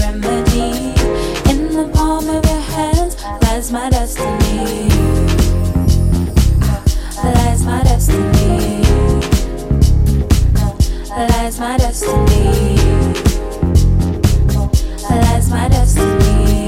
remedy. In the palm of your hands lies my destiny. Lies my destiny. Lies my destiny. Lies my destiny.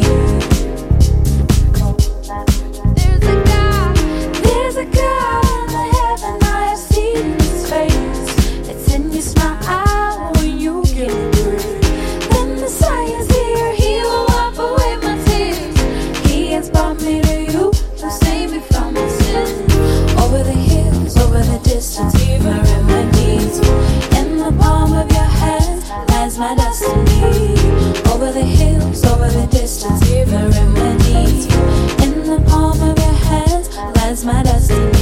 There's a God in heaven, I have seen His face. It's in your smile when you get through. The Messiah's here, He will wipe away my tears. He has brought me to you to save me from my sin. Over the hills, over the distance, my remedies. In the palm of your hands lies my destiny. Over the hills, over the distance, my remedies. In the palm of your hands lies my destiny.